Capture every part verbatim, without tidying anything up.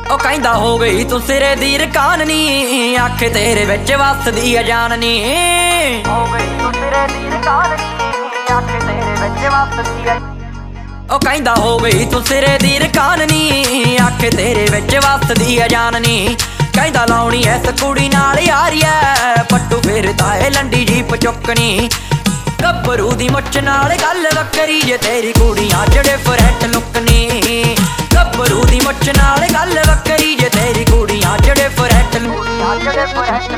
ओ कहंदा हो गई तू सिरे दी रकान नी, अख तेरे विच वसदी है जान नी। हो गई तू सिरे दी रकान नी, अख तेरे विच वसदी है। ओ कहंदा हो गई तू सिरे दी रकान नी, अख तेरे विच वसदी है जान नी। कहंदा लाउणी इस कुड़ी नाल यारी है, पट्टू फिरदा है लंडी जीप चुकनी। गब्बरू दी मुछ नाल गल वक्करी जे तेरी कुड़ियां जड़े फ्रैट लुकनी। गब्बरू दी मुछ नाल गल वक्करी जे तेरी कुड़ियां जड़े फ्रैट लुकनी जड़े फ्रैट।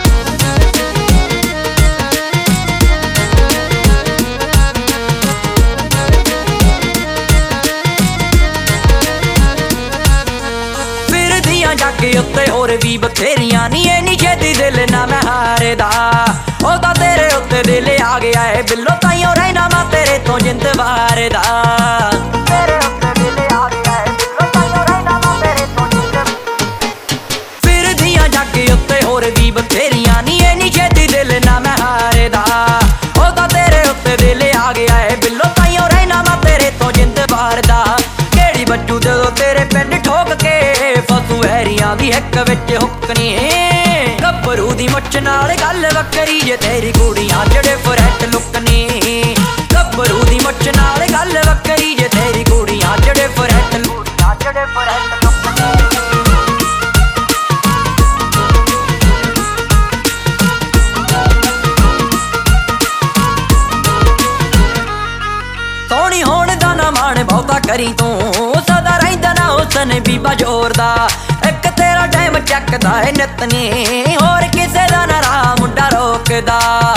फिरदियां जाके उत्ते होर भी बथेरियां नी, इन्नी छेती दिल ना मैं हारदा। ओ तां तेरे उत्ते दिल आ गया है बिल्लो, ताइयों रहना मैं तेरे तो जिंद वारदा। तेरे उत्ते दिल आ गया है बिल्लो, ताइयों रहना मैं तेरे तो जिंद। फिरदियां जाके उत्ते होर भी बथेरियां नी, इन्नी छेती दिल ना मैं हारदा। ओ तां तेरे उत्ते दिल आ गया है बिल्लो, ताइयों रहना मैं तेरे तो जिंद वारदा। केड़ी बच्चू जदों तेरे पिंड ठोक के फसू हैरियां दी हिक विच हुक्कनी। गब्बरू दी मुछ नाल गल वक्करी जे तेरी कुड़ियां जड़े फ्रैट लुकनी। गब्बरू दी मुछ नाल गल वक्करी जे तेरी कुड़ियां जड़े फ्रैट लुकनी जड़े फ्रैट लुकनी। सोहणी होण दा ना मान बहुता करी तू, सदा रहिंदा ना हुसन बीबा जोरदा। एक तेरा टाइम चकदा है नितनी, होर किसे दा ना राह मुंडा रोकदा।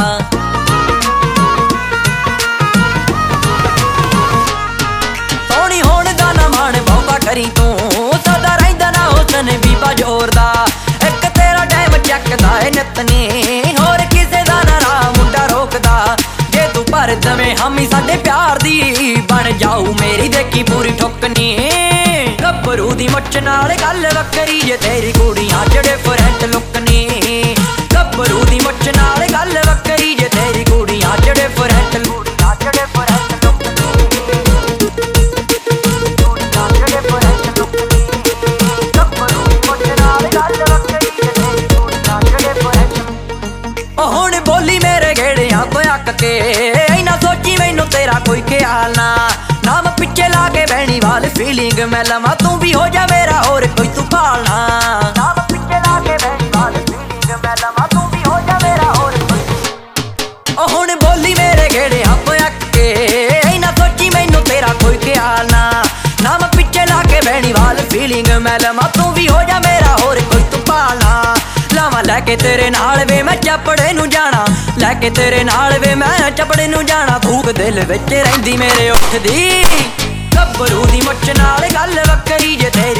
सोहणी होण दा ना मान बहुता करी तू, सदा रहिंदा ना हुसन बीबा जोरदा। एक तेरा टाइम चकदा है नितनी, होर किसे दा ना राह मुंडा रोकदा। जे तू भर दवे हामी साडे प्यार दी, बन जाऊ मेरी देखी पूरी ठुकनी। गब्बरू दी मुछ नाल गल वक्करी जे तेरी कुड़ियां जड़े फ्रैट लुकनी। गब्बरू दी मुछ नाल गल वक्करी जे तेरी कुड़ियां जड़े फ्रैट लुकनी जड़े फ्रैट लुकनी जड़े फ्रैट लुकनी। गब्बरू दी मुछ नाल गल वक्करी जे तेरी कुड़ियां जड़े फ्रैट लुकनी। ओ हुण बोली मेरे घेड़ियां तो अक के, इना सोची मैनू तेरा कोई ख्याल ना। नाम पिछे ला के बहनी वाल फीलिंग मैं लवा, तू भी हो जा मेरा और कोई तू पालना। नाम पिछे ला के बहनी वाल फीलिंग मैं लवा, तू भी हो जा मेरा और कोई। ओ हुण बोली मेरे घेड़े आप अक के, इना सोची मैनू तेरा कोई ख्याल ना। नाम पिछे ला के बहनी वाल फीलिंग मैं लवा, तू भी हो जा मेरा और कोई तू पालना। लावा लैके तेरे नाल वे मैं चपड़े नू जाना, लैके तेरे नाल वे मैं चपड़े नू जाना। भूख दिल विच रहिंदी मेरे उठदी, गब्बरू दी मुछ नाल गल वक्करी जे तेरी